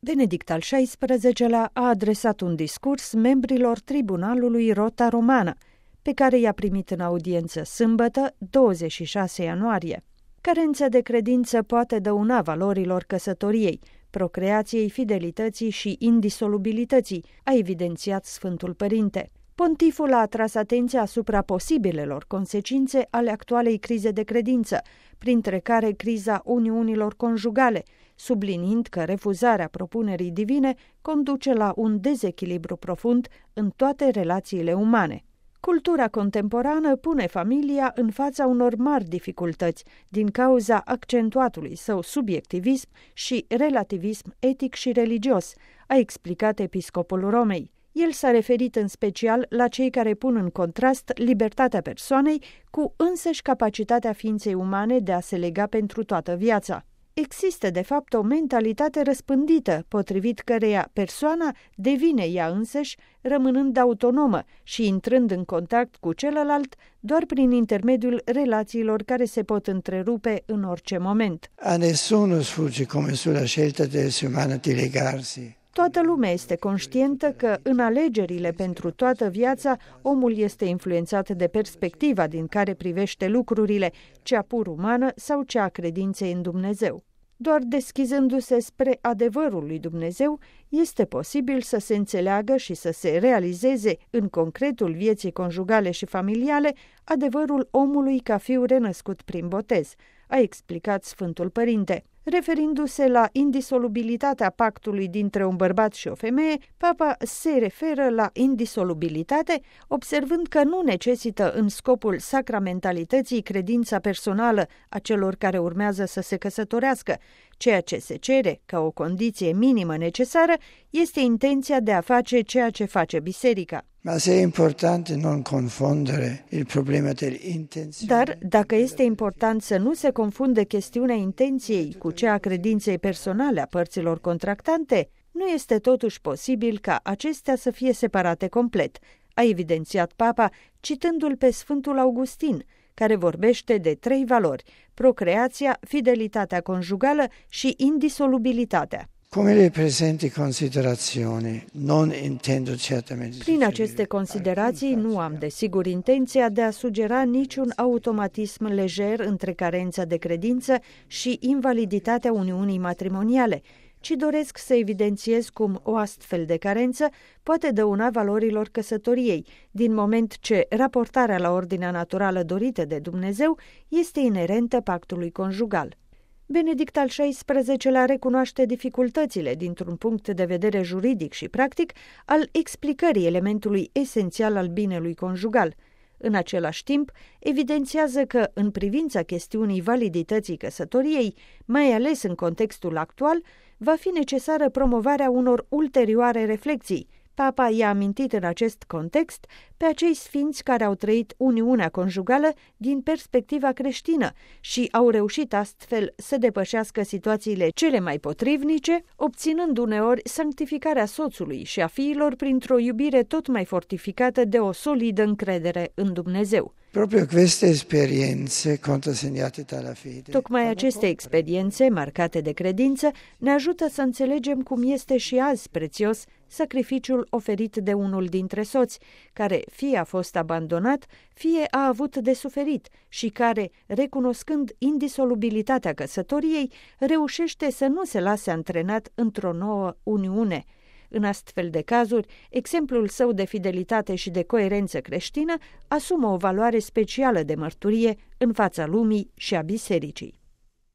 Benedict al XVI-lea a adresat un discurs membrilor Tribunalului Rota Romană, pe care i-a primit în audiență sâmbătă, 26 ianuarie. Carența de credință poate dăuna valorilor căsătoriei, procreației, fidelității și indisolubilității, a evidențiat Sfântul Părinte. Pontiful a atras atenția asupra posibilelor consecințe ale actualei crize de credință, printre care criza uniunilor conjugale, subliniind că refuzarea propunerii divine conduce la un dezechilibru profund în toate relațiile umane. Cultura contemporană pune familia în fața unor mari dificultăți din cauza accentuatului său subiectivism și relativism etic și religios, a explicat episcopul Romei. El s-a referit în special la cei care pun în contrast libertatea persoanei cu însăși capacitatea ființei umane de a se lega pentru toată viața. Există, de fapt, o mentalitate răspândită, potrivit căreia persoana devine ea însăși, rămânând autonomă și intrând în contact cu celălalt doar prin intermediul relațiilor care se pot întrerupe în orice moment. A nessuno sfugge come sulla scelta dell'essere umano di legarsi. Toată lumea este conștientă că în alegerile pentru toată viața omul este influențat de perspectiva din care privește lucrurile, cea pur umană sau cea a credinței în Dumnezeu. Doar deschizându-se spre adevărul lui Dumnezeu, este posibil să se înțeleagă și să se realizeze în concretul vieții conjugale și familiale adevărul omului ca fiu renăscut prin botez, a explicat Sfântul Părinte. Referindu-se la indisolubilitatea pactului dintre un bărbat și o femeie, Papa se referă la indisolubilitate, observând că nu necesită în scopul sacramentalității credința personală a celor care urmează să se căsătorească. Ceea ce se cere, ca o condiție minimă necesară, este intenția de a face ceea ce face biserica. Ma se è importante non confondere il problema dell'intenzione. Dar, dacă este important să nu se confunde chestiunea intenției cu cea a credinței personale a părților contractante, nu este totuși posibil ca acestea să fie separate complet, a evidențiat Papa, citându-l pe Sfântul Augustin, care vorbește de 3 valori: procreația, fidelitatea conjugală și indisolubilitatea. Come le presenti considerazioni, non intendo certamente. Prin aceste considerații nu am desigur intenția de a sugera niciun automatism lejer între carența de credință și invaliditatea uniunii matrimoniale, ci doresc să evidențiez cum o astfel de carență poate dăuna valorilor căsătoriei, din moment ce raportarea la ordinea naturală dorită de Dumnezeu este inerentă pactului conjugal. Benedict al XVI-lea recunoaște dificultățile dintr-un punct de vedere juridic și practic al explicării elementului esențial al binelui conjugal. În același timp, evidențiază că, în privința chestiunii validității căsătoriei, mai ales în contextul actual, va fi necesară promovarea unor ulterioare reflexii. Papa i-a amintit în acest context pe acei sfinți care au trăit uniunea conjugală din perspectiva creștină și au reușit astfel să depășească situațiile cele mai potrivnice, obținând uneori sanctificarea soțului și a fiilor printr-o iubire tot mai fortificată de o solidă încredere în Dumnezeu. Proprio queste esperienze contrasegnate dalla fede. Tocmai aceste experiențe marcate de credință ne ajută să înțelegem cum este și azi prețios sacrificiul oferit de unul dintre soți, care fie a fost abandonat, fie a avut de suferit și care, recunoscând indisolubilitatea căsătoriei, reușește să nu se lase antrenat într-o nouă uniune. În astfel de cazuri, exemplul său de fidelitate și de coerență creștină asumă o valoare specială de mărturie în fața lumii și a bisericii.